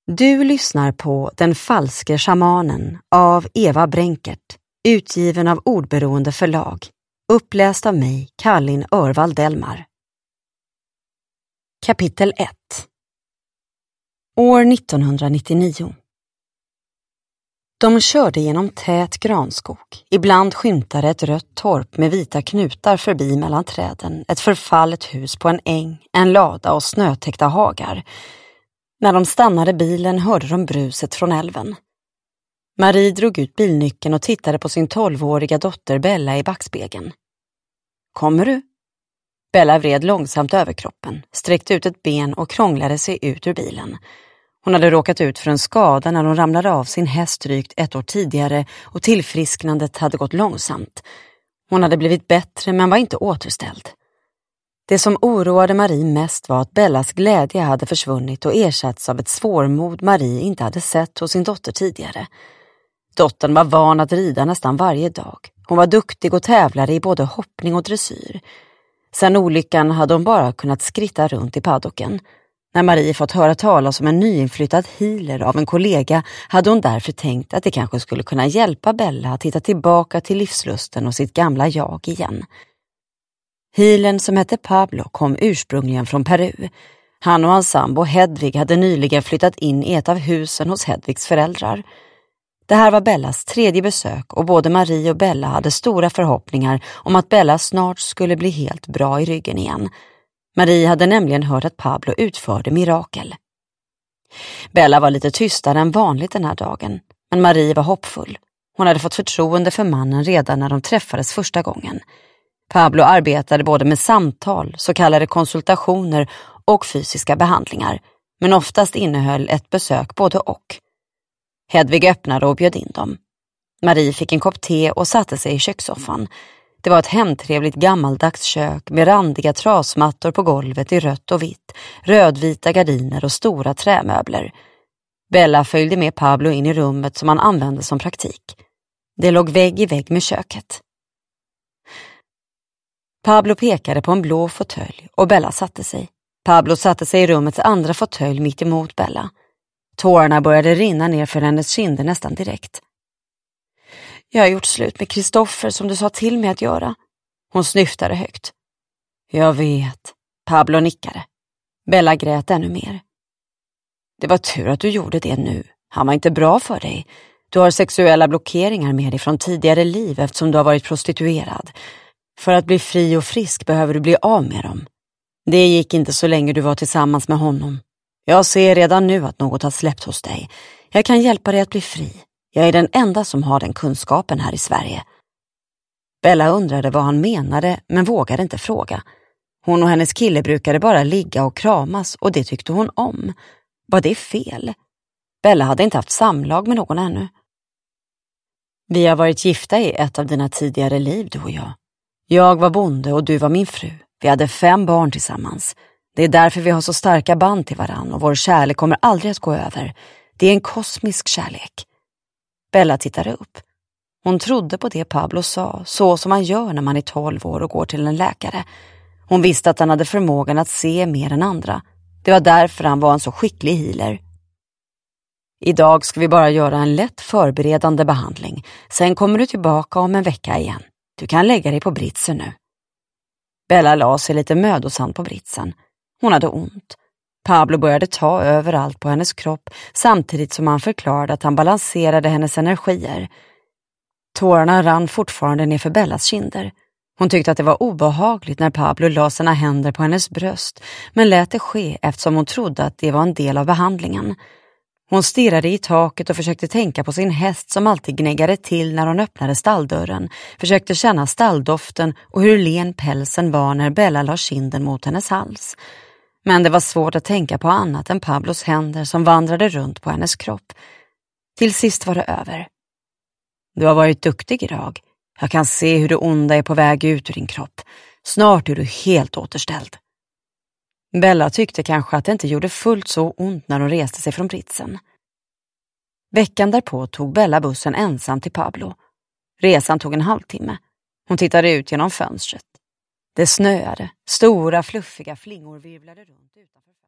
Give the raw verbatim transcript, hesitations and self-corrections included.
Du lyssnar på Den falske shamanen av Eva Bränkert, utgiven av Ordberoende förlag, uppläst av mig, Kallin Örvald Delmar. Kapitel ett. År nittonhundranittionio. De körde genom tät granskog. Ibland skymtade ett rött torp med vita knutar förbi mellan träden, ett förfallet hus på en äng, en lada och snötäckta hagar. När de stannade bilen hörde de bruset från älven. Marie drog ut bilnyckeln och tittade på sin tolvåriga dotter Bella i backspegeln. Kommer du? Bella vred långsamt över kroppen, sträckte ut ett ben och krånglade sig ut ur bilen. Hon hade råkat ut för en skada när hon ramlade av sin häst drygt ett år tidigare och tillfrisknandet hade gått långsamt. Hon hade blivit bättre men var inte återställd. Det som oroade Marie mest var att Bellas glädje hade försvunnit och ersatts av ett svårmod Marie inte hade sett hos sin dotter tidigare. Dottern var van att rida nästan varje dag. Hon var duktig och tävlade i både hoppning och dressyr. Sen olyckan hade hon bara kunnat skritta runt i paddocken. När Marie fått höra talas om en nyinflyttad healer av en kollega hade hon därför tänkt att det kanske skulle kunna hjälpa Bella att hitta tillbaka till livslusten och sitt gamla jag igen. Healern som hette Pablo kom ursprungligen från Peru. Han och hans sambo Hedvig hade nyligen flyttat in i ett av husen hos Hedvigs föräldrar. Det här var Bellas tredje besök och både Marie och Bella hade stora förhoppningar om att Bella snart skulle bli helt bra i ryggen igen. Marie hade nämligen hört att Pablo utförde mirakel. Bella var lite tystare än vanligt den här dagen, men Marie var hoppfull. Hon hade fått förtroende för mannen redan när de träffades första gången. Pablo arbetade både med samtal, så kallade konsultationer och fysiska behandlingar, men oftast innehöll ett besök både och. Hedvig öppnade och bjöd in dem. Marie fick en kopp te och satte sig i kökssoffan. Det var ett hemtrevligt gammaldags kök med randiga trasmattor på golvet i rött och vitt, rödvita gardiner och stora trämöbler. Bella följde med Pablo in i rummet som han använde som praktik. Det låg vägg i vägg med köket. Pablo pekade på en blå fåtölj och Bella satte sig. Pablo satte sig i rummets andra fåtölj mitt emot Bella. Tårarna började rinna ner för hennes kinder nästan direkt. Jag har gjort slut med Kristoffer som du sa till mig att göra. Hon snyftade högt. Jag vet. Pablo nickade. Bella grät ännu mer. Det var tur att du gjorde det nu. Han var inte bra för dig. Du har sexuella blockeringar med dig från tidigare liv eftersom du har varit prostituerad. För att bli fri och frisk behöver du bli av med dem. Det gick inte så länge du var tillsammans med honom. Jag ser redan nu att något har släppt hos dig. Jag kan hjälpa dig att bli fri. Jag är den enda som har den kunskapen här i Sverige. Bella undrade vad han menade men vågade inte fråga. Hon och hennes kille brukade bara ligga och kramas och det tyckte hon om. Var det fel? Bella hade inte haft samlag med någon ännu. Vi har varit gifta i ett av dina tidigare liv, du och jag. Jag var bonde och du var min fru. Vi hade fem barn tillsammans. Det är därför vi har så starka band till varann och vår kärlek kommer aldrig att gå över. Det är en kosmisk kärlek. Bella tittade upp. Hon trodde på det Pablo sa, så som man gör när man är tolv år och går till en läkare. Hon visste att han hade förmågan att se mer än andra. Det var därför han var en så skicklig healer. Idag ska vi bara göra en lätt förberedande behandling. Sen kommer du tillbaka om en vecka igen. Du kan lägga dig på britsen nu. Bella la sig lite mödosamt på britsen. Hon hade ont. Pablo började ta överallt på hennes kropp samtidigt som han förklarade att han balanserade hennes energier. Tårarna rann fortfarande ner för Bellas kinder. Hon tyckte att det var obehagligt när Pablo la sina händer på hennes bröst men lät det ske eftersom hon trodde att det var en del av behandlingen. Hon stirrade i taket och försökte tänka på sin häst som alltid gnäggade till när hon öppnade stalldörren, försökte känna stalldoften och hur len pälsen var när Bella la kinden mot hennes hals. Men det var svårt att tänka på annat än Pablos händer som vandrade runt på hennes kropp. Till sist var det över. Du har varit duktig idag. Jag kan se hur det onda är på väg ut ur din kropp. Snart är du helt återställd. Bella tyckte kanske att det inte gjorde fullt så ont när hon reste sig från britsen. Veckan därpå tog Bella bussen ensam till Pablo. Resan tog en halvtimme. Hon tittade ut genom fönstret. Det snöade. Stora fluffiga flingor virvlade runt utanför.